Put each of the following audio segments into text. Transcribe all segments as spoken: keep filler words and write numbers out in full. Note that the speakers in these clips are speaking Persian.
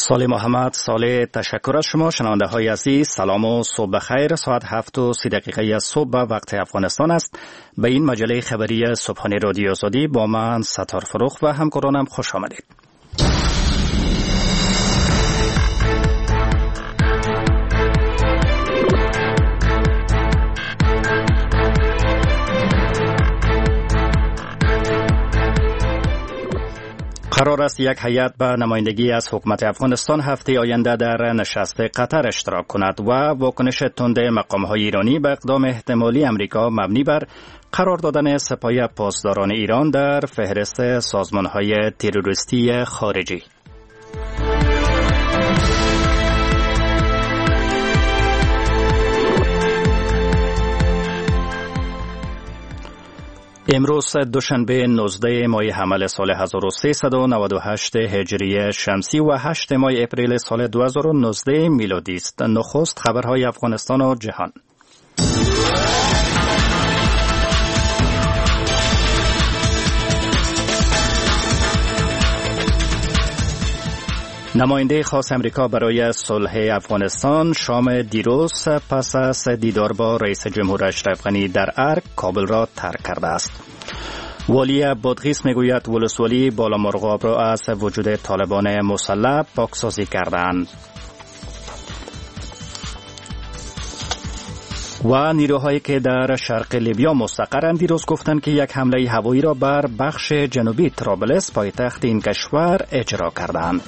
سالی محمد، سالی تشکر از شما. شنونده های عزیز، سلام و صبح بخیر. ساعت هفت و سی دقیقه از صبح وقت افغانستان است. به این مجله خبری صبحانه رادیو آزادی با من ستار فروخ و همکارانم خوش آمدید. قرار است یک هیئت به نمایندگی از حکومت افغانستان هفته آینده در نشست قطر اشتراک کند و واکنش تند مقام‌های ایرانی به اقدام احتمالی امریکا مبنی بر قرار دادن سپاه پاسداران ایران در فهرست سازمان‌های تروریستی خارجی. امروز دوشنبه نوزده ماه حمل سال هزار و سیصد و نود و هشت هجری شمسی و هشت ماه اپریل سال دو هزار و نوزده میلادی است. نخست خبرهای افغانستان و جهان. نماینده خاص امریکا برای صلح افغانستان شام دیروز پس از دیدار با رئیس جمهور اشرف غنی در ارگ کابل را ترک کرده است. والی بادغیس میگوید ولسوالی بالامرغاب را از وجود طالبان مسلح پاکسازی کردند. و نیروهایی که در شرق لیبیا مستقرند دیروز گفتند که یک حمله هوایی را بر بخش جنوبی طرابلس پایتخت این کشور اجرا کردند.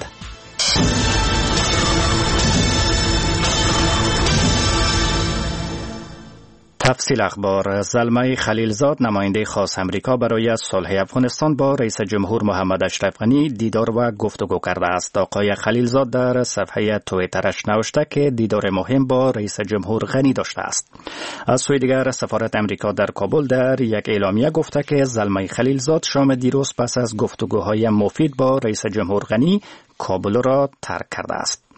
تفصیل اخبار. زلمه خلیلزاد نماینده خاص امریکا برای صلح افغانستان با رئیس جمهور محمد اشرف غنی دیدار و گفتگو کرده است. آقای خلیلزاد در صفحه توییترش نوشته که دیدار مهم با رئیس جمهور غنی داشته است. از سوی دیگر سفارت امریکا در کابل در یک اعلامیه گفته که زلمه خلیلزاد شام دیروز پس از گفتگوهای مفید با رئیس جمهور غنی کابل را ترک کرده است.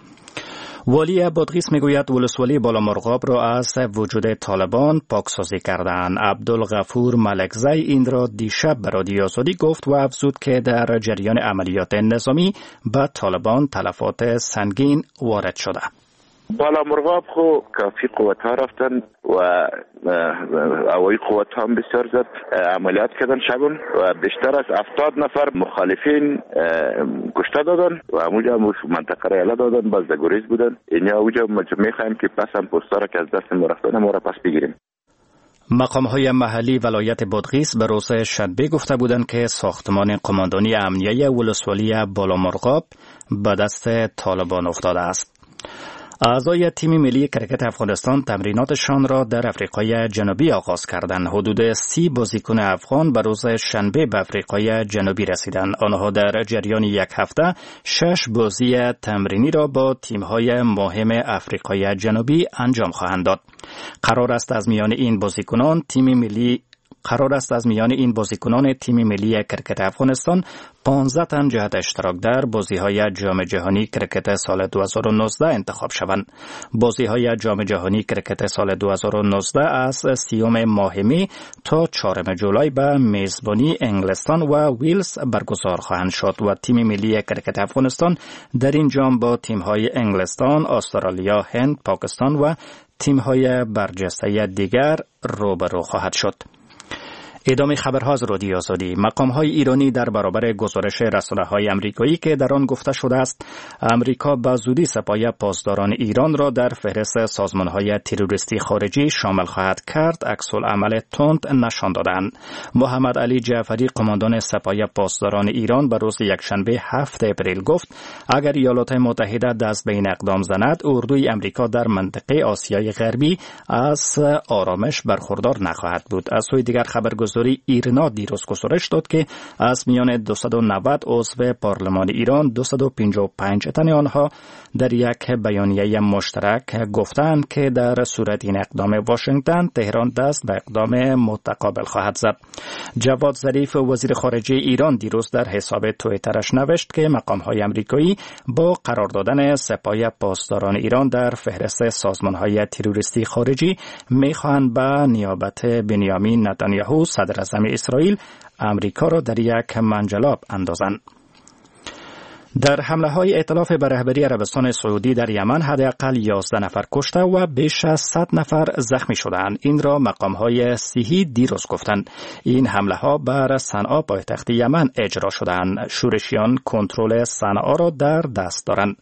والی بادغیس میگوید ولسوالی بالامرغاب را از وجود طالبان پاکسازی کردند. عبدالغفور ملکزی این را دیشب به رادیو آزادی گفت و افزود که در جریان عملیات نظامی به طالبان تلفات سنگین وارد شده. بالامرغاب خو کافی قوت ها رفتن و هوایی قوت ها هم بسیار زد عملیات کردن شبون و بیشتر از هفتاد نفر مخالفین کشته دادن و همونجا منطقه را اله دادن، باز گریز بودن. اینجا اونجا میخوایم که پس هم پستا را که از دست ما رفتن ما را پس بگیریم. مقام‌های محلی ولایت بادغیس به روز شنبه گفته بودند که ساختمان قماندانی امنیه ولسوالی بالامرغاب به دست طالبان افتاده است. اعضای تیم ملی کرکت افغانستان تمریناتشان را در افریقای جنوبی آغاز کردند. حدود سی بازیکن افغان به روز شنبه به افریقای جنوبی رسیدند. آنها در جریان یک هفته شش بازی تمرینی را با تیم‌های مهم افریقای جنوبی انجام خواهند داد. قرار است از میان این بازیکنان تیم ملی قرار است از میان این بازیکنان تیم ملی کرکت افغانستان پانزده تن جهت اشتراک در بازی‌های جام جهانی کرکت سال دو هزار و نوزده انتخاب شوند. بازی‌های جام جهانی کرکت سال دو هزار و نوزده از سیوم ماه می تا چهارم جولای به میزبانی انگلستان و ویلز برگزار خواهند شد و تیم ملی کرکت افغانستان در این جام با تیم‌های انگلستان، استرالیا، هند، پاکستان و تیم‌های برجسته دیگر روبرو خواهد شد. ادامه خبرها از رادیو آزادی. مقام‌های ایرانی در برابر گزارش رسانه‌های آمریکایی که در آن گفته شده است آمریکا به زودی سپاه پاسداران ایران را در فهرست سازمان‌های تروریستی خارجی شامل خواهد کرد، عکس‌العمل تند نشان دادند. محمد علی جعفری قماندان سپاه پاسداران ایران به روز یکشنبه هفتم اپریل گفت اگر ایالات متحده دست به این اقدام زند اردوی آمریکا در منطقه آسیای غربی از آرامش برخوردار نخواهد بود. از سوی دیگر خبرگزاری ایرنا دیروز گزارش داد که از میان دویست و نود عضو پارلمان ایران دویست و پنجاه و پنج تن آنها در یک بیانیه مشترک گفتند که در صورت این اقدام واشنگتن تهران دست به اقدام متقابل خواهد زد. جواد ظریف وزیر خارجه ایران دیروز در حساب توییترش نوشت که مقام‌های آمریکایی با قرار دادن سپاه پاسداران ایران در فهرست سازمان‌های تروریستی خارجی می‌خواهند به نیابت بنیامین نتانیاهو صدر اعظم اسرائیل امریکا را در یک منجلاب اندازند. در حمله های ائتلاف به رهبری عربستان سعودی در یمن حداقل یازده نفر کشته و بیش از صد نفر زخمی شدند. این را مقام های صحی دیروز گفتند. این حمله ها بر صنعا پایتخت یمن اجرا شدند. شورشیان کنترل صنعا را در دست دارند.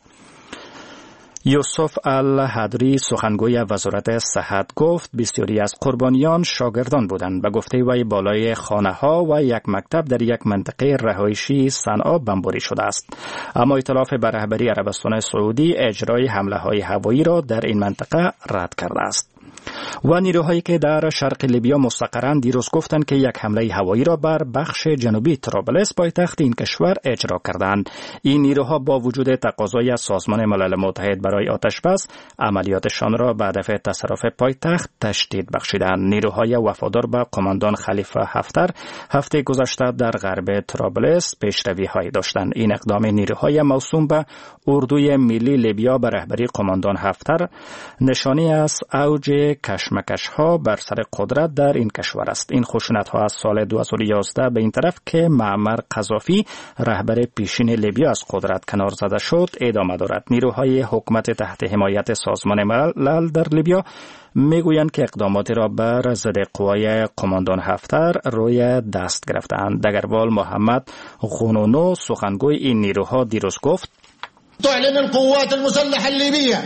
یوسف الحدری سخنگوی وزارت صحت گفت بسیاری از قربانیان شاگردان بودند. به گفته وی بالای خانه ها و یک مکتب در یک منطقه رهایشی صنعا بمباری شده است. اما ائتلاف به رهبری عربستان سعودی اجرای حمله های هوایی را در این منطقه رد کرده است. و نیروهایی که در شرق لیبیا مستقرند دیروز گفتند که یک حمله هوایی را بر بخش جنوبی طرابلس پایتخت این کشور اجرا کردند. این نیروها با وجود تقاضای از سازمان ملل متحد برای آتشبس عملیاتشان را به هدف تصرف پایتخت تشدید بخشیدند. نیروهای وفادار به قماندان خلیفه حفتر هفته گذشته در غرب طرابلس پیشروی‌هایی داشتند. این اقدام نیروهای موسوم به اردوی ملی لیبیا به رهبری قماندان حفتر نشانی است اوج کشمکش ها بر سر قدرت در این کشور است. این خشونت ها از سال دو هزار و یازده به این طرف که معمر قذافی رهبر پیشین لیبیا از قدرت کنار زده شد ادامه دارد. نیروهای حکومت تحت حمایت سازمان ملل در لیبیا میگویند که اقداماتی را بر ضد قوای قماندان حفتر روی دست گرفتند. دگروال محمد غنونو سخنگوی این نیروها دیروز گفت تعلن القوات المسلحه الليبيه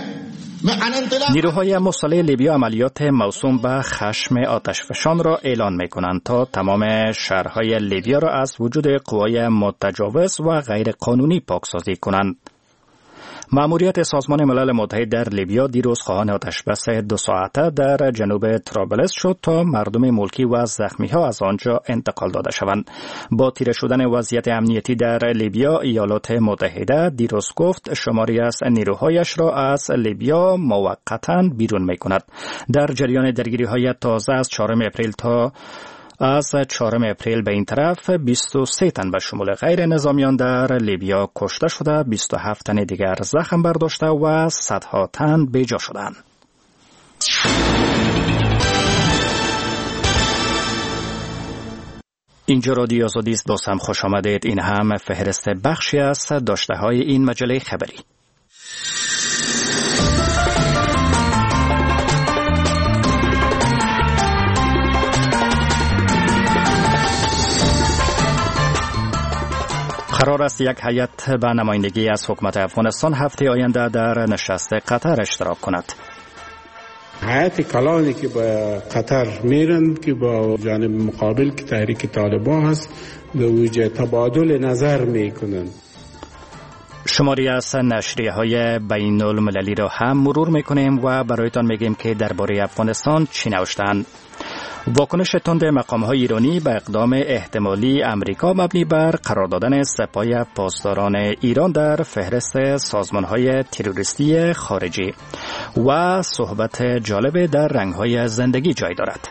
نیروهای مسلح لیبیا عملیات موسوم به خشم آتشفشان را اعلان می کنند تا تمام شهرهای لیبیا را از وجود قوای متجاوز و غیر قانونی پاکسازی کنند. مأموریت سازمان ملل متحد در لیبیا دیروز خواهان آتشبس دو ساعته در جنوب طرابلس شد تا مردم ملکی و زخمی ها از آنجا انتقال داده شوند. با تیره شدن وضعیت امنیتی در لیبیا ایالات متحده دیروز گفت شماری از نیروهایش را از لیبیا موقتا بیرون می کند. در جریان درگیری های تازه از چهارم اپریل تا از چهارم اپریل به این طرف بیست و سه تن به شمول غیر نظامیان در لیبیا کشته شده، بیست و هفت تن دیگر زخم برداشته و صدها تن بیجا شدند. اینجا رادیو آزادی است. دوستان خوش آمدید. این هم فهرست بخشی از داشته های این مجله خبری. قرار است یک هیئت به نمایندگی از حکومت افغانستان هفته آینده در نشست قطر اشتراک کند. هیئت کلانی که به قطر میرن که با جانب مقابل که تحریک طالبان هست به وجه تبادل نظر میکنن. شماری از نشریه های بین المللی را هم مرور میکنیم و برایتان میگیم که درباره افغانستان چی نوشتند. واکنش تند مقام‌های ایرانی به اقدام احتمالی امریکا مبنی بر قرار دادن سپاه پاسداران ایران در فهرست سازمان‌های تروریستی خارجی و صحبت جالب در رنگ‌های زندگی جای دارد.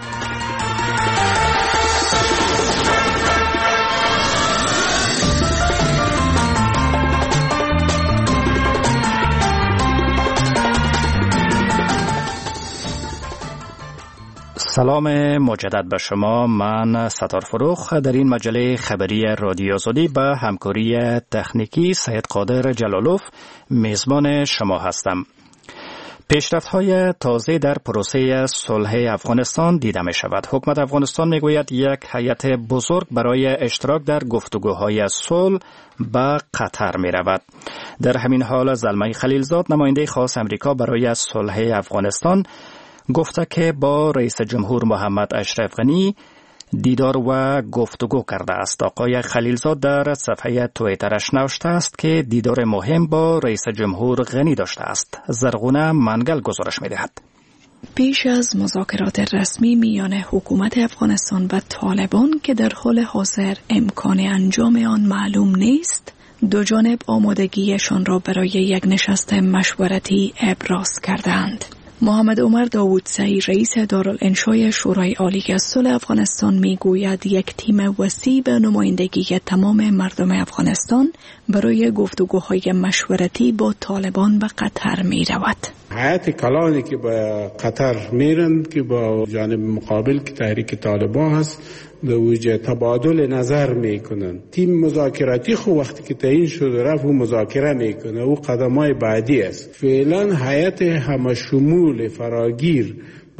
سلام مجدد به شما. من ستار فروخ در این مجله خبری رادیو آزادی به همکاری تکنیکی سید قادر جلالوف میزبان شما هستم. پیشرفت‌های تازه در پروسه صلح افغانستان دیده می شود. حکومت افغانستان می گوید یک هیئت بزرگ برای اشتراک در گفتگوهای صلح به قطر می رود. در همین حال زلمه خلیلزاد نماینده خاص امریکا برای صلح افغانستان گفته که با رئیس جمهور محمد اشرف غنی دیدار و گفتگو کرده است. آقای خلیلزاد در صفحه توییترش نوشته است که دیدار مهم با رئیس جمهور غنی داشته است. زرغونه منگل گزارش می‌دهد. پیش از مذاکرات رسمی میان حکومت افغانستان و طالبان که در حال حاضر امکان انجام آن معلوم نیست، دو جانب آمادگیشان را برای یک نشست مشورتی ابراز کردند. محمد عمر داوودزئی رئیس دارالانشای شورای عالی صلح افغانستان میگوید یک تیم وسیع به نمایندگی تمام مردم افغانستان برای گفتگوهای مشورتی با طالبان به قطر می رود. هیئت کلانی که به قطر میرن که با جانب مقابل که تحریک طالبان هست در وجه تبادل نظر میکنن. تیم مذاکراتی خو وقتی که تعیین شده رفت و مذاکره میکنه و قدمای بعدی است. فعلا هیئت همشمول فراگیر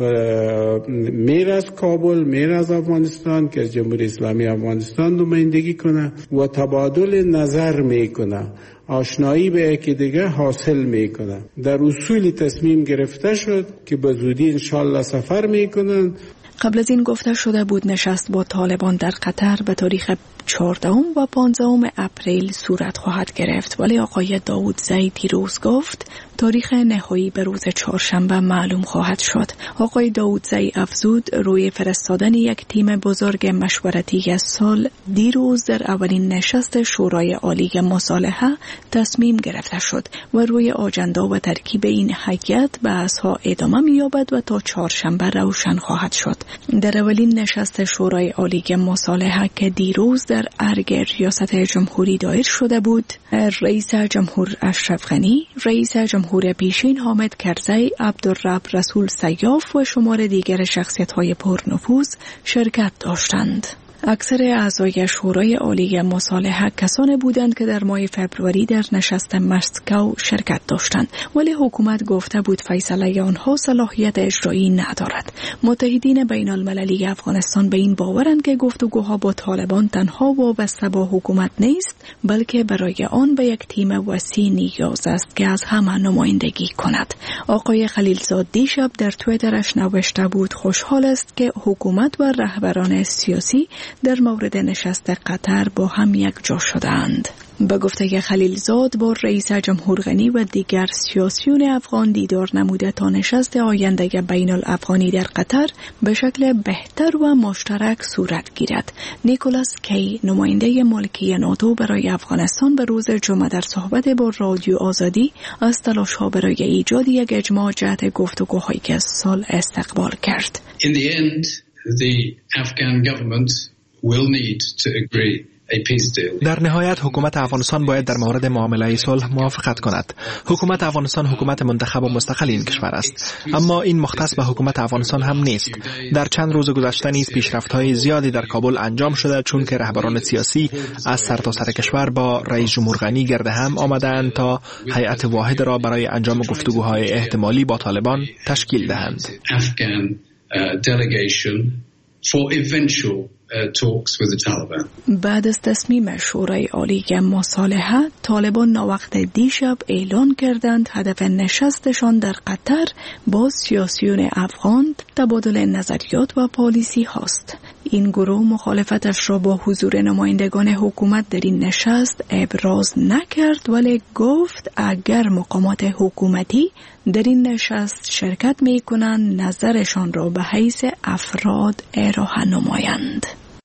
میر از کابل، میر از افغانستان که از جمهوری اسلامی افغانستان نمایندگی کنه و تبادل نظر میکنه، آشنایی به یکی دیگه حاصل میکنه. در اصول تصمیم گرفته شد که به زودی انشالله سفر میکنن. قبل از این گفته شده بود نشست با طالبان در قطر به تاریخ چهاردهم و پانزدهم اپریل صورت خواهد گرفت، ولی آقای داودزی دیروز گفت تاریخ نهایی به روز چهارشنبه معلوم خواهد شد. آقای داودزی افزود روی فرستادن یک تیم بزرگ مشورتی سال دیروز در اولین نشست شورای عالی مصالحه تصمیم گرفته شد و روی آجندا و ترکیب این هیئت بحث‌ها ادامه می‌یابد و تا چهارشنبه روشن خواهد شد. در اولین نشست شورای عالی مصالحه که دیروز در ارگ ریاست جمهوری دایر شده بود، رئیس جمهور اشرف غنی، رئیس جمهور پیشین حامد کرزی، عبدالرب رسول سیاف و شمار دیگر شخصیت‌های پرنفوذ شرکت داشتند. اکثر اعضای شورای عالی مصالحه کسانی بودند که در ماه فبروری در نشست مسکو شرکت داشتند، ولی حکومت گفته بود فیصله آنها صلاحیت اجرایی ندارد. متحدین بین المللی افغانستان به این باورند که گفتگوها با طالبان تنها وابسته با حکومت نیست، بلکه برای آن به یک تیم وسیع نیاز است که از همه نمایندگی کند. آقای خلیلزاد دیشب در توییترش نوشته بود خوشحال است که حکومت و رهبران سیاسی در مورد نشست قطر با هم یک جا شدند. به گفته خلیلزاد با رئیس جمهور غنی و دیگر سیاسیون افغان دیدار نموده تا نشست آینده بین الافغانی در قطر به شکل بهتر و مشترک صورت گیرد. نیکولاس کی، نماینده ملکی ناتو برای افغانستان، به روز جمعه در صحبت با رادیو آزادی از تلاش‌ها برای ایجاد یک اجماع جهت گفتگوهایی که سال استقبال کرد. In the end, the Afghan government will need to agree a peace deal. در نهایت حکومت افغانستان باید در مورد معامله صلح موافقت کند. حکومت افغانستان حکومت منتخب و مستقل این کشور است، اما این مختص به حکومت افغانستان هم نیست. در چند روز گذشته نیز پیشرفت‌های زیادی در کابل انجام شده، چون که رهبران سیاسی از سرتاسر کشور با رئیس جمهور غنی گرد هم آمدند تا هیئت واحد را برای انجام گفتگوهای احتمالی با طالبان تشکیل دهند. Afghan uh, delegation for eventual uh, talks with the Taliban. بعد از تصمیم شورای عالی مصالحه، طالبان ناوقت دیشب اعلان کردند هدف نشستشان در قطر با سیاسیون افغان تبادل نظریات و پالیسی هاست. این گروه مخالفتش را با حضور نمایندگان حکومت در این نشست ابراز نکرد، ولی گفت اگر مقامات حکومتی در این نشست شرکت می کنند نظرشان را به حیث افراد ارائه نمایند.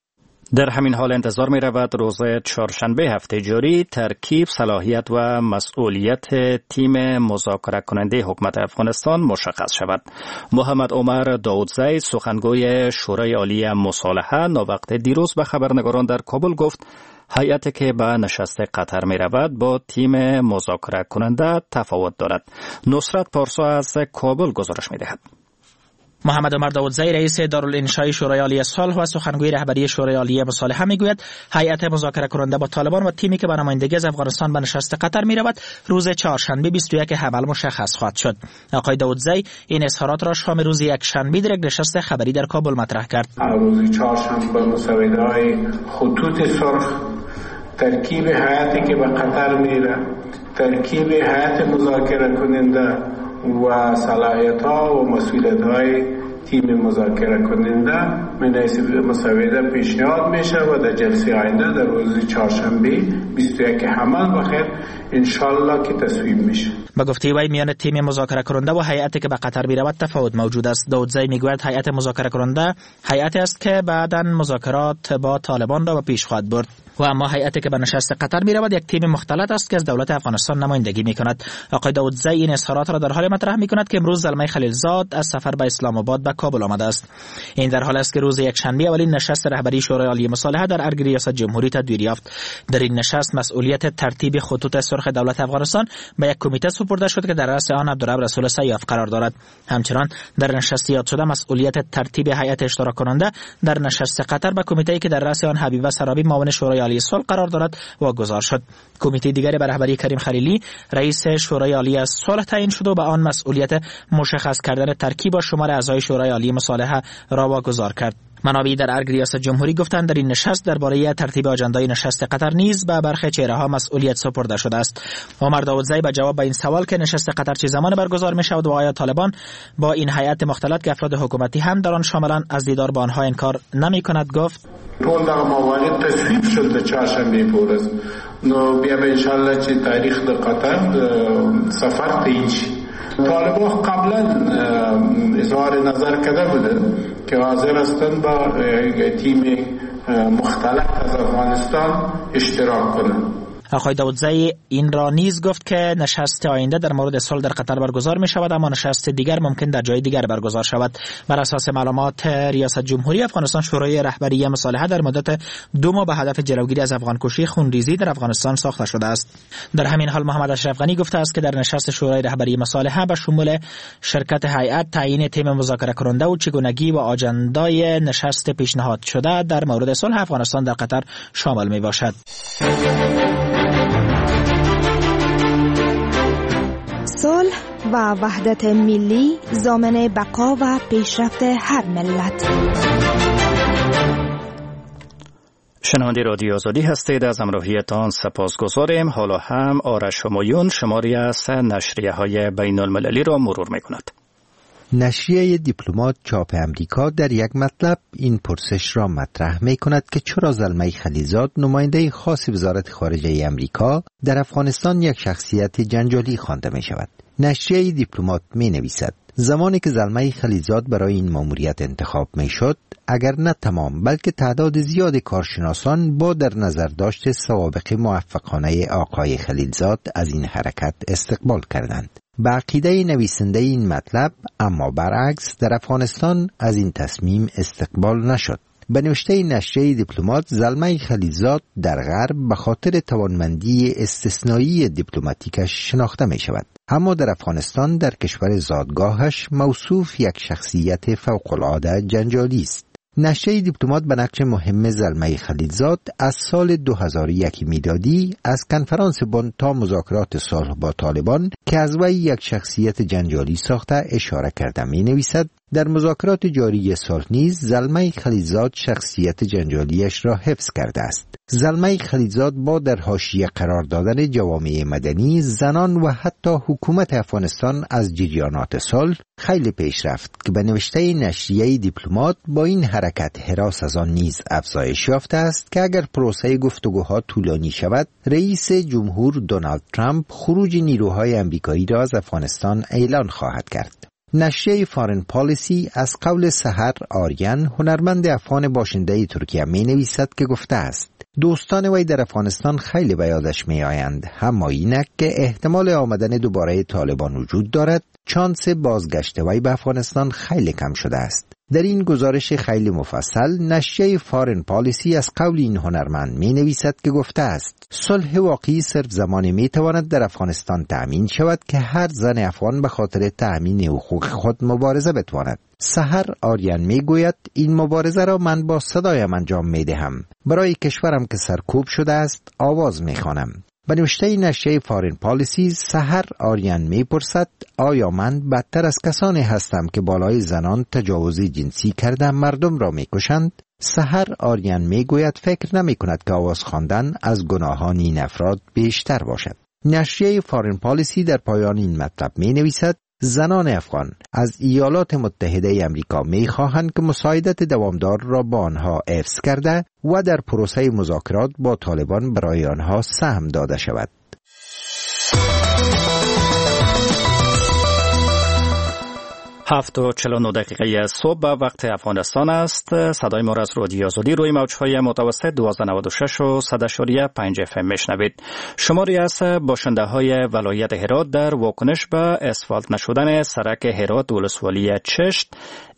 در همین حال انتظار می رود روز چهارشنبه هفته جاری ترکیب، صلاحیت و مسئولیت تیم مذاکره کننده حکومت افغانستان مشخص شود. محمد عمر داودزی، سخنگوی شورای عالی مصالحه، ناوقت دیروز به خبرنگاران در کابل گفت هیئتی که به نشست قطر می رود با تیم مذاکره کننده تفاوت دارد. نصرت پارسا از کابل گزارش می دهد. محمد عمر داودزی، رئیس دارالانشای شورای عالی صلح و سخنگوی رهبری شورای عالی مصالحه، میگوید هیئت مذاکره کننده با طالبان و تیمی که به نمایندگی از افغانستان به نشست قطر میرود روز چهارشنبه بیست و یک حمل مشخص خواهد شد. آقای داودزی این اظهارات را شام روز یک شنبه در یک نشست خبری در کابل مطرح کرد. روز چهارشنبه مسوده‌های خطوط سرخ، ترکیب هیئتی که به قطر میره، ترکیب هیئت مذاکره کننده و صلاحیت‌ها و مسئولیت‌های تیم مذاکره کننده مناسب مسوده پیشنهاد میشه و در جلسه آینده در روز چهارشنبه بیست و یک حمل بخیر انشالله که تصویب میشه. با گفته وی میان تیم مذاکره کننده و هیئتی که به قطر میرود تفاوت موجود است. داودزی میگوید هیئت مذاکره کننده هیئتی است که بعداً مذاکرات با طالبان را به پیش خواهد برد. و اما هیئتی که به نشست قطر می رود یک تیم مختلط است که از دولت افغانستان نمایندگی می کند. آقای داودزی این اظهارات را در حال مطرح می کند که امروز زلمه خلیلزاد از سفر به اسلام آباد به کابل آمده است. این در حال است که روز یکشنبه اولین نشست رهبری شورای عالی مصالحه در ارگ ریاست جمهوری تدویر یافت. در این نشست مسئولیت ترتیب خطوط سرخ دولت افغانستان به یک کمیته سپرده شد که در رأس آن عبدالرب رسول سیاف قرار دارد. همچنان در نشست یاد شده مسئولیت ترتیب هیئت اشتراک کننده در نشست قطر به کمیته که در رأس آن حبیبه سرابی معاون شورای عالی صلح قرار دارد واگذار شد. کمیته دیگری به رهبری کریم خلیلی رئیس شورای عالی صلح تعیین شد و به آن مسئولیت مشخص کردن ترکیب و شمار اعضای شورای عالی مصالحه را واگذار کرد. منابعی در ارگ ریاست جمهوری گفتند در این نشست درباره ترتیب اجندای نشست قطر نیز به برخی چهره‌ها مسئولیت سپرده شده است. عمر داودزی به جواب به این سوال که نشست قطر چه زمان برگزار می‌شود و آیا طالبان با این هیئت مختلط که افراد حکومتی هم در آن شاملند از دیدار با آنها انکار نمی‌کند گفت ټول دغه موارد تصویب شد د چهارشنبه په ورځ نو بیا به انشاءالله چې تاریخ د قطر سفر تعیین شي. طالبان قبلا اظهار نظر کرده بودند که حاضر هستند با تیم مختلف از افغانستان اشتراک کنند. آقای داودزی این را نیز گفت که نشست آینده در مورد صلح در قطر برگزار می شود اما نشست دیگر ممکن در جای دیگر برگزار شود. بر اساس معلومات ریاست جمهوری افغانستان شورای رهبری مصالحه در مدت دو ماه به هدف جلوگیری از افغان کشی خونریزی در افغانستان ساخته شده است. در همین حال محمد اشرف غنی گفته است که در نشست شورای رهبری مصالحه به شمول شرکت هیئت تعیین تیم مذاکره کننده و چگونگی و آجندای نشست پیشنهاد شده در مورد صلح افغانستان در قطر شامل می باشد. صلح و وحدت ملی ضامن بقا و پیشرفت هر ملت. شنونده رادیو آزادی هستید. از همراهیتان سپاسگزاریم. حالا هم آرش همایون شماری از نشریه های بین المللی را مرور می کند. نشریه دیپلمات چاپ امریکا در یک مطلب این پرسش را مطرح می کند که چرا زلمه خلیلزاد نماینده خاص وزارت خارجه امریکا در افغانستان یک شخصیت جنجالی خوانده می شود. نشریه دیپلمات می نویسد زمانی که زلمه خلیلزاد برای این ماموریت انتخاب می شد اگر نه تمام بلکه تعداد زیاد کارشناسان با در نظر داشت سوابق موفقانه آقای خلیلزاد از این حرکت استقبال کردند. به عقیده نویسنده این مطلب اما برعکس در افغانستان از این تصمیم استقبال نشد. به نوشته نشریه دیپلمات زلمه خلیلزاد در غرب به خاطر توانمندی استثنایی دیپلماتیکش شناخته می شود اما در افغانستان در کشور زادگاهش موصوف یک شخصیت فوق‌العاده جنجالی است. نشریه دیپلمات به نقش مهم زلمه خلیلزاد از سال دو هزار و یک میلادی از کنفرانس بن تا مذاکرات صلح با طالبان که از وی یک شخصیت جنجالی ساخته اشاره کرده می نویسد در مذاکرات جاری صلح نیز زلمه خلیلزاد شخصیت جنجالیش را حفظ کرده است. زلمه خلیلزاد با در حاشیه قرار دادن جوامع مدنی، زنان و حتی حکومت افغانستان از جریانات صلح خیلی پیش رفت که به نوشته نشریه دیپلمات با این حرکت هراس از آن نیز افزایش یافته است که اگر پروسه گفتگوها طولانی شود رئیس جمهور دونالد ترامپ خروج نیروهای امریکایی را از افغانستان اعلان خواهد کرد. نشریه فارن پالیسی از قول سحر آریان هنرمند افغان باشنده ترکیه می نویسد که گفته است دوستان وی در افغانستان خیلی به یادش می آیند، اما اینک که احتمال آمدن دوباره طالبان وجود دارد چانس بازگشت وی به افغانستان خیلی کم شده است. در این گزارش خیلی مفصل نشریه فارن پالیسی از قول این هنرمند می نویسد که گفته است صلح واقعی صرف زمانی می تواند در افغانستان تأمین شود که هر زن افغان به خاطر تأمین حقوق خود مبارزه بتواند. سحر آریان می گوید این مبارزه را من با صدایم انجام می دهم. برای کشورم که سرکوب شده است آواز می خوانم. به نوشته نشریه فارن پالیسی سحر آریان می پرسد آیا من بدتر از کسانی هستم که بالای زنان تجاوز جنسی کرده مردم را می کشند؟ سحر آریان می گوید فکر نمی کند که آواز خواندن از گناهان این افراد بیشتر باشد. نشریه فارن پالیسی در پایان این مطلب می نویسد زنان افغان از ایالات متحده امریکا می خواهند که مساعدت دوامدار را با آنها حفظ کرده و در پروسه مذاکرات با طالبان برای آنها سهم داده شود. هفت و چهل و نه دقیقه صبح به وقت افغانستان است. صدای ما را از رادیو آزادی روی موجهای متوسط دویست و نود و شش و صد و پنج اف ام میشنوید. شماری از باشنده های ولایت هرات در واکنش به اسفالت نشدن سرک هرات ولسوالی چشت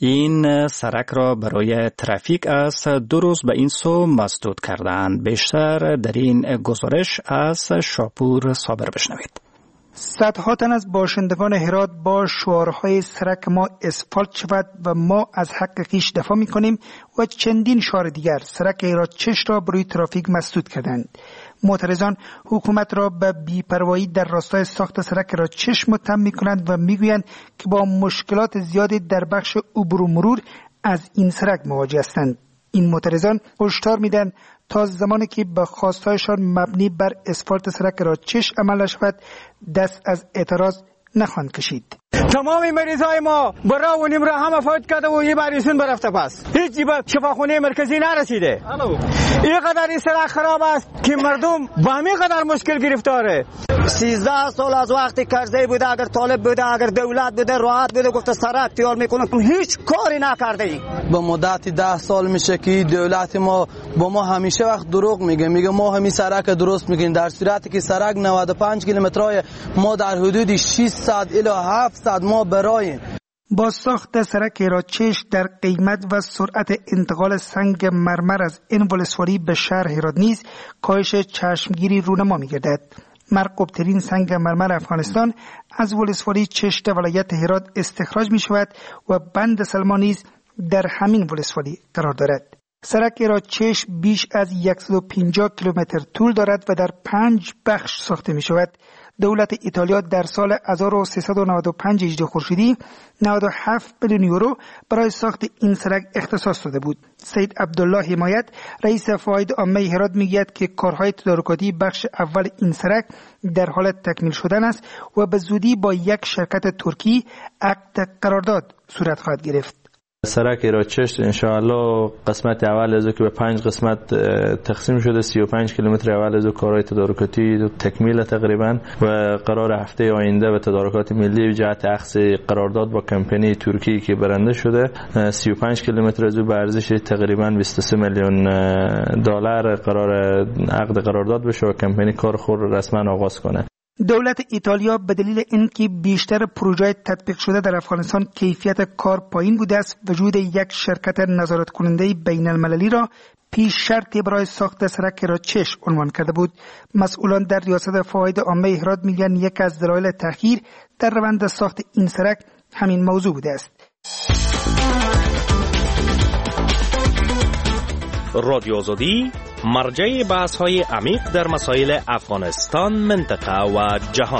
این سرک را برای ترافیک از دو روز به این سو مسدود کردند. بیشتر در این گزارش از شاپور صابر بشنوید. صدها تن از باشندگان هرات با شعارهای سرک ما اسفالت شود و ما از حق خویش دفاع می‌کنیم و چندین شعار دیگر سرک هرات چشت را بروی ترافیک مسدود کردند. معترضان حکومت را به بی‌پروایی در راستای ساخت سرک هرات چشت متهم می‌کنند و می‌گویند که با مشکلات زیادی در بخش عبور و مرور از این سرک مواجه هستند. این معترضان هشدار میدن تا زمانی که به خواستهایشان مبنی بر اسفالت سرک هرات چشت عمل نشود دست از اعتراض نخواهند کشید. تمام مریضای ما برا و نیم را همه فوت کرده و یه بریشون برفته پس هیچی به شفاخانه مرکزی نرسیده. این قدر این سرک خراب است که مردم با همین قدر مشکل گرفتاره. سیزده سال از وقتی کرزی بوده، اگر طالب بوده، اگر دولت بوده، راحت بوده گفته سرک تیار میکنه، هیچ کاری نکرده ای. به مدت ده سال میشه که دولت ما با ما همیشه وقت دروغ میگه، میگه ما همین سرک درست میگیم، در صورتی که سرک نود و پنج کیلومترای ما در حدود ششصد الی هفتصد ما براییم. با ساخت سرک هرات چشت در قیمت و سرعت انتقال سنگ مرمر از این ولسوالی به شهر هرات نیز کاهش چشمگیری رونما می‌گردد. مرغوب‌ترین سنگ مرمر افغانستان از ولسوالی چشت ولایت هرات استخراج می‌شود و بند سلما نیز در همین ولسوالی قرار دارد. سرک هرات چشت بیش از صد و پنجاه کیلومتر طول دارد و در پنج بخش ساخته می‌شود. دولت ایتالیا در سال هزار و سیصد و نود و پنج هجری خورشیدی نود و هفت میلیون یورو برای ساخت این سرک اختصاص داده بود. سید عبدالله حمایت رئیس فواید عامه هرات میگوید که کارهای تدارکاتی بخش اول این سرک در حال تکمیل شدن است و به زودی با یک شرکت ترکی عقد قرارداد صورت خواهد گرفت. سرک هرات چشت انشاءالله قسمت اول از که به پنج قسمت تقسیم شده، سی و پنج کیلومتر اول از کارهای تدارکاتی تکمیل تقریبا و قرار هفته آینده به تدارکات ملی جهت اخذ قرارداد با کمپانی ترکی که برنده شده سی و پنج کیلومتر از به ارزش تقریبا بیست و سه میلیون دلار قرار عقد قرارداد بشه و کمپانی کار خود رسما آغاز کنه. دولت ایتالیا به دلیل اینکه بیشتر پروژه تطبیق شده در افغانستان کیفیت کار پایین بوده است، وجود یک شرکت نظارت کننده بین المللی را پیش شرطی برای ساخت سرک هرات چشت عنوان کرده بود. مسئولان در ریاست فواید عامه هرات میگن یک از دلایل تأخیر در روند ساخت این سرک همین موضوع بوده است. رادیو آزادی مرجع بحث های عمیق در مسائل افغانستان، منطقه و جهان.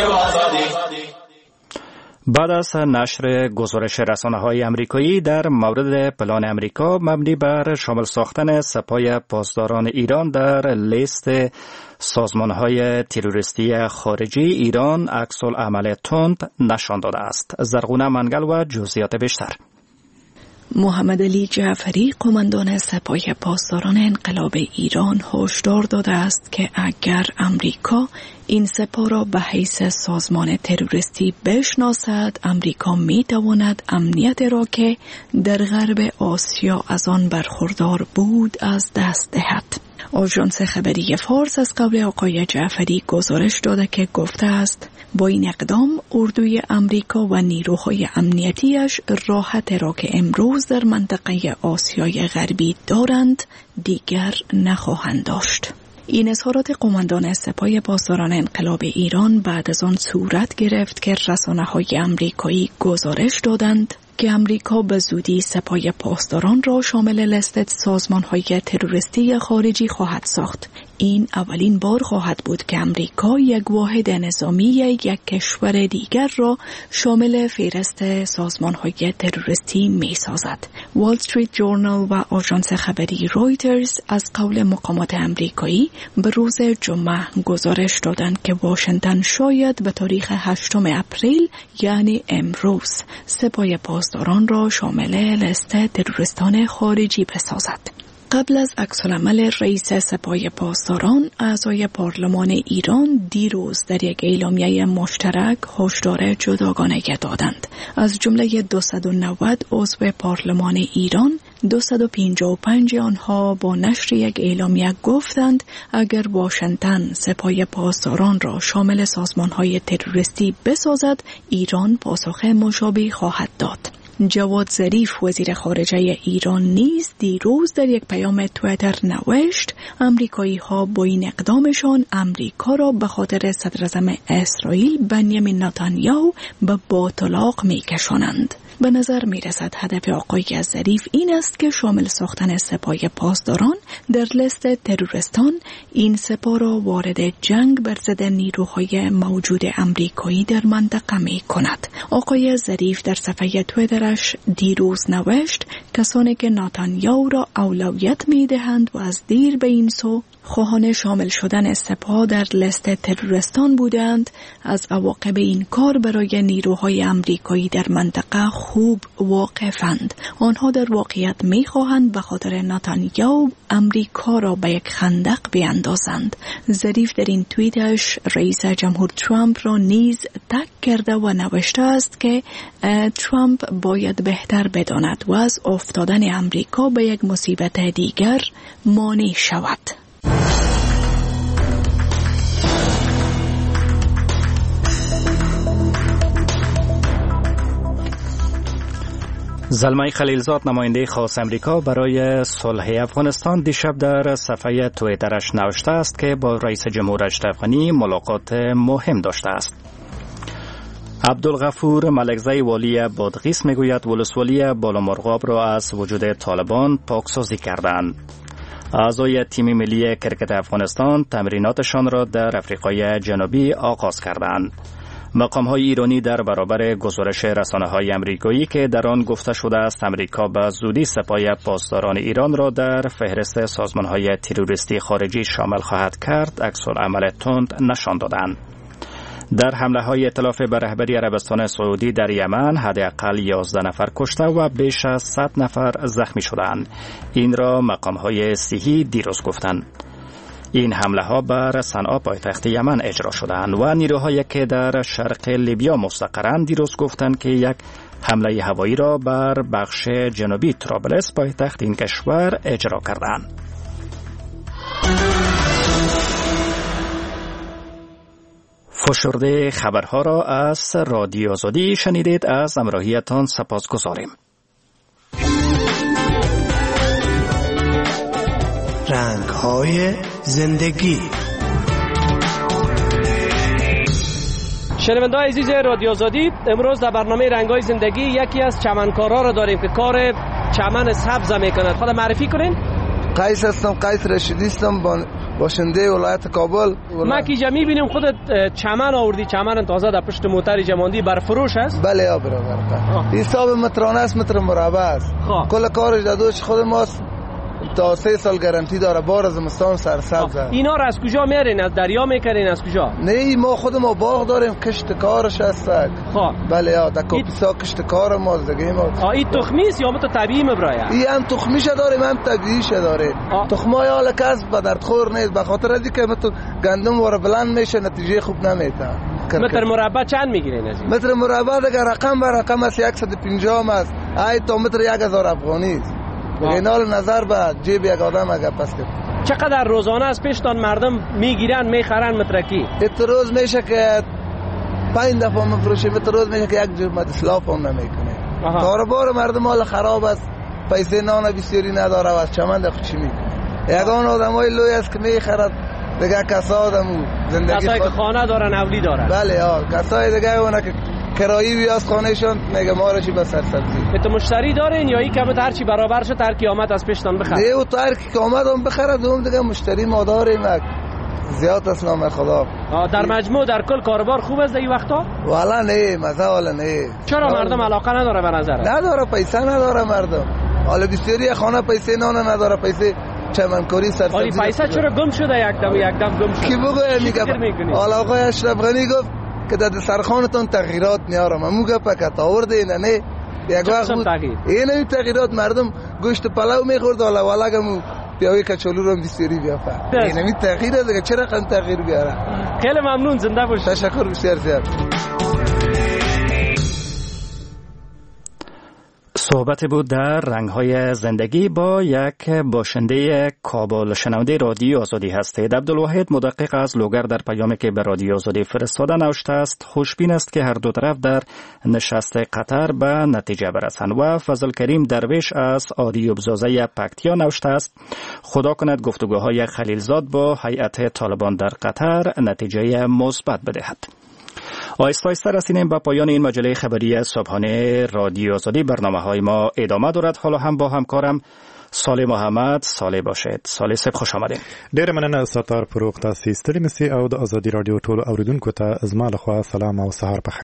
بعد از نشر گزارش رسانه‌های آمریکایی در مورد پلان آمریکا مبنی بر شامل ساختن سپاه پاسداران ایران در لیست سازمان‌های تروریستی خارجی، ایران عکس‌العمل تند نشان داده است. زرغونه منگل و جزئیات بیشتر. محمد علی جعفری قماندان سپاه پاسداران انقلاب ایران هشدار داده است که اگر امریکا این سپاه را به حیث سازمان تروریستی بشناسد، امریکا می تواند امنیت را که در غرب آسیا از آن برخوردار بود از دست دهد. آژانس خبری فارس از قول آقای جعفری گزارش داده که گفته است با این اقدام اردوی امریکا و نیروهای امنیتیش راحت را که امروز در منطقه آسیای غربی دارند دیگر نخواهند داشت. این اظهارات قماندان سپاه پاسداران انقلاب ایران بعد از آن صورت گرفت که رسانه‌های آمریکایی گزارش دادند که امریکا به زودی سپاه پاسداران را شامل لیست سازمان‌های تروریستی خارجی خواهد ساخت. این اولین بار خواهد بود که امریکا یک واحد نظامی یک کشور دیگر را شامل فهرست سازمان‌های تروریستی می‌سازد. وال استریت جورنال و آژانس خبری رویترز از قول مقامات آمریکایی به روز جمعه گزارش دادند که واشنگتن شاید به تاریخ هشتم اپریل یعنی امروز سپاه پاسداران را شامل لیست تروریستان خارجی بسازد. قبل از عکس‌العمل رئیس سپاه پاسداران، اعضای پارلمان ایران دیروز در یک اعلامیه مشترک هشدار جداگانه دادند. از جمله دویست و نود عضو پارلمان ایران، دویست و پنجاه و پنج آنها با نشر یک اعلامیه گفتند اگر واشنگتن سپاه پاسداران را شامل سازمان‌های تروریستی بسازد، ایران پاسخ مشابه خواهد داد. جواد ظریف وزیر خارجه ایران نیز دیروز در یک پیام توییتر نوشت امریکایی ها با این اقدامشان امریکا را به خاطر صدراعظم اسرائیل بنیامین نتانیاهو به باطلاق می کشانند. به نظر می رسد هدف آقای ظریف این است که شامل ساختن سپاه پاسداران در لیست تروریستان این سپاه را وارد جنگ بر ضد نیروهای موجود امریکایی در منطقه می کند. آقای ظریف در صفحه توییترش دیروز نوشت کسانی که نتانیاهو را اولویت می دهند و از دیر به این سو خواهان شامل شدن سپاه در لیست تروریستان بودند، از عواقب این کار برای نیروهای امریکایی در منطقه خوب واقفند. آنها در واقعیت می خواهند به خاطر نتانیاهو امریکا را به یک خندق بیاندازند. ظریف در این توییتش رئیس جمهور ترامپ را نیز تگ کرده و نوشته است که ترامپ باید بهتر بداند و از افتادن امریکا به یک مصیبت دیگر مانع شود. زلمه خلیلزاد نماینده خاص امریکا برای صلح افغانستان دیشب در صفحه توییترش نوشته است که با رئیس جمهور اشرف غنی ملاقات مهم داشته است. عبدالغفور ملکزی والی بادغیس میگوید ولسوالی بالامرغاب را از وجود طالبان پاکسازی کردند. اعضای تیم ملی کرکت افغانستان تمریناتشان را در افریقای جنوبی آغاز کردند. مقام‌های ایرانی در برابر گزارش رسانه‌های آمریکایی که در آن گفته شده است امریکا به زودی سپاه پاسداران ایران را در فهرست سازمان‌های تروریستی خارجی شامل خواهد کرد، عکس‌العمل تند نشان دادند. در حمله‌های ائتلاف به رهبری عربستان سعودی در یمن حداقل یازده نفر کشته و بیش از صد نفر زخمی شدند. این را مقام‌های صحی دیروز گفتند. این حمله ها بر صنعا پایتخت یمن اجرا شدند و نیروهایی که در شرق لیبیا مستقرند دیروز گفتند که یک حمله هوایی را بر بخش جنوبی طرابلس پایتخت این کشور اجرا کردند. فشرده خبرها را از رادیو آزادی شنیدید. از همراهیتان سپاسگزاریم. رنگ‌های زندگی. شنونده‌های عزیز رادیو آزادی، امروز در برنامه رنگ‌های زندگی یکی از چمنکارا را داریم که کار چمن سبز می‌کند. خود معرفی کنین. قیس هستم، قیس رشیدی هستم، باشنده ولایت کابل. ما که جا می‌بینیم خودت چمن آوردی، چمن تازه در پشت موتر جماندی بر فروش است؟ بله یا برادر. حساب مترانه است، متر مربع است. کل کارش دادوش خود ماست. تا سه سال گارانتی داره، بار زمستان سرسبز. اینا را از کجا میارین؟ از دریا میکنین؟ از کجا؟ نه، ما خود ما باغ داریم، کشت کارش هست. خب بله یا در کاپیسا کشت کار ما دیگه ما. آ این تخمی است یا مت طبیعی مبرایا؟ این هم تخمیش داریم هم طبیعیش داره. تخمای حال کسب به درد خور نیست، به خاطر از اینکه مت گندم واره بلند میشه نتیجه خوب نمیده. متر مربع چند میگیرین از این؟ متر مربع دیگه رقم به رقم است، صد و پنجاه است. ای تا متر یک هزار افغانی است. اینال نظر به جیب یک آدم اگه پس کرد. چقدر روزانه از پیشتان مردم میگیرن میخرن مترکی؟ ات روز میشه که پنج دفعه مفروشیم، ات روز میشه که یک جور مدسلاف هم نمیکنه. کاروبار مردم حال خراب است، پیسه نان بسیاری نداره و از چمن در خوشی میکنه. یگان آدم های لوی است که میخرد دیگه کسا آدمو زندگی کسایی که خانه دارن اولی دارن. بله ها، کسای دیگه اونه که کرایی بیاز خانهشون میگه ما رو چی به سرسبزی. تو مشتری دارین یا این که هر چی برابر شد هر کی آمد از پیشتان بخره؟ نه او هر کی آمد اون بخره، دوم دیگه مشتری ما داریم زیاد است نام خدا. در مجموع در کل کاروبار خوب است این وقتا؟ والا نه، مزه والا نه. چرا مردم علاقه نداره به نظر؟ نداره، پیسه نداره مردم. حالا بسیاری خانه پیسه نان نداره، پیسه چمنکاری سرسبزی. ولی پیسه چرا گم شده یک دم یک دم گم شده؟ کی بگه میگه؟ حالا آقای اشرف غنی گفت که در سرخانتون تغییرات میارم. امو گپ که آورده نه نه یک وقت بود این این تغییرات مردم گوشت پلو میخورد، حالا ولگمو بیا وی کچالو رو بسیاری بیا فهم اینمی تغییر است که چرا قم تغییر بیاره. خیلی ممنون، زنده باشید. تشکر بسیار زیاد. صحبت بود در رنگ‌های زندگی با یک باشنده کابل. شنونده رادیو آزادی هستید. عبدالواحد مدقق از لوگر در پیامی که به رادیو آزادی فرستاده نوشته است خوشبین است که هر دو طرف در نشست قطر به نتیجه برسند. و فضل کریم درویش از آریوب زازه پکتیا نوشته است خدا کند گفتگوهای خلیلزاد با هیئت طالبان در قطر نتیجه مثبت بدهد. آهسته آهسته رسیدیم به پایان این مجله خبری صبحانه رادیو آزادی. برنامه های ما ادامه دارد. حالا هم با همکارم صالح محمد صالح باشید. صالح صاحب خوش آمدید. ډیر مننه ستار فروغ تاسو ستړي مسي او د آزادي رادیو ټولو اوریدونکو ته زما له خوا سلام او سهار په